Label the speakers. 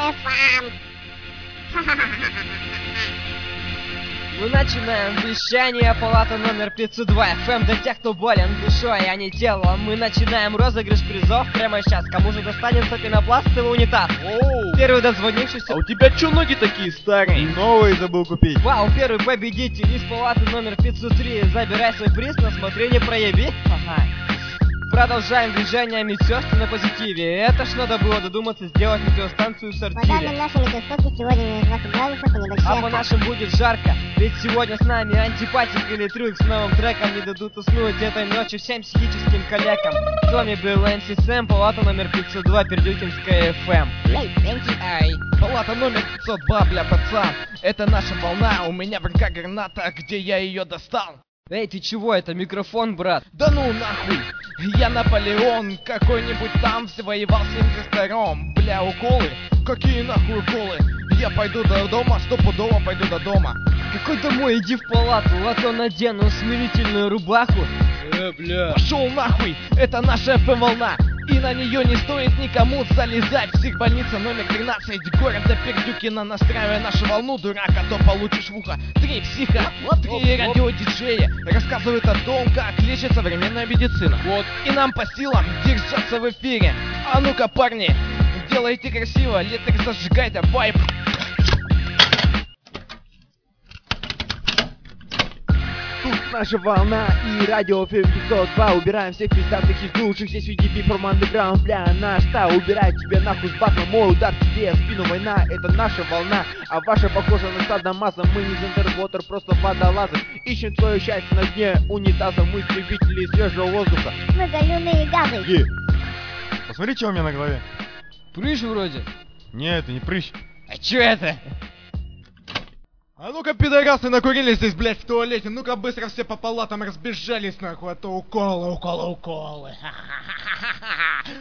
Speaker 1: FM.
Speaker 2: Мы начинаем вещание, палата номер 502 FM для тех, кто болен душой, а не телом. Мы начинаем розыгрыш призов прямо сейчас. Кому же достанется пенопластовый унитаз? Первый дозвонившийся.
Speaker 3: А у тебя чё ноги такие старые?
Speaker 4: Новый забыл купить.
Speaker 2: Вау, первый победитель из палаты номер 503. Забирай свой приз, на смотрение прояви. Ага. Продолжаем движение медсестр на позитиве. Это ж надо было додуматься сделать метеостанцию в
Speaker 1: По данным
Speaker 2: сортире.
Speaker 1: нашей метеоскопки, сегодня минус 20 градусов и небольшие
Speaker 2: А по
Speaker 1: осадки.
Speaker 2: нашим будет жарко, ведь сегодня с нами антипатик или трюк с новым треком. Не дадут уснуть этой ночью всем психическим коллегам. С вами был МС Сэм, палата номер 502, Пердюкинская FM.
Speaker 3: Ай, палата номер 502, бля, пацан. Это наша волна, у меня в руках граната, где я ее достал?
Speaker 2: Эй, ты чего, это микрофон, брат?
Speaker 3: Да ну нахуй, я Наполеон, какой-нибудь там воевал в 72-м. Бля, уколы? Какие нахуй уколы? Я пойду до дома, стопудово пойду до дома.
Speaker 2: Какой домой, иди в палату, а то надену смирительную рубаху. Бля.
Speaker 3: Пошел нахуй, это наша FM-волна. И на нее не стоит никому залезать. Психбольница номер 13 города Пердюкина. Настраивая нашу волну, дурак, а то получишь в ухо. 3 психа, 3 радиодиджея рассказывают о том, как лечит современная медицина. Вот. И нам по силам держаться в эфире. А ну-ка, парни, делайте красиво, летер зажигай, давай.
Speaker 4: Тут наша волна и радио FM 502. Убираем всех пиздатых из лучших. Здесь UDP from Underground, бля, наш та. Убирает тебя нахуй с басом. Мой удар тебе в спину, война. Это наша волна, а ваша похожа на садомаза. Мы не Зендервотер, просто водолазы. Ищем твое счастье на дне унитаза. Мы любители свежего воздуха.
Speaker 1: Мы галюные газы.
Speaker 4: Посмотри, что у меня на голове.
Speaker 2: Прыщ вроде.
Speaker 4: Не, это не прыщ.
Speaker 2: А чё это?
Speaker 3: А ну-ка, пидорасы, накурились здесь, блядь, в туалете. Ну-ка, быстро все по палатам разбежались, нахуй, а то уколы.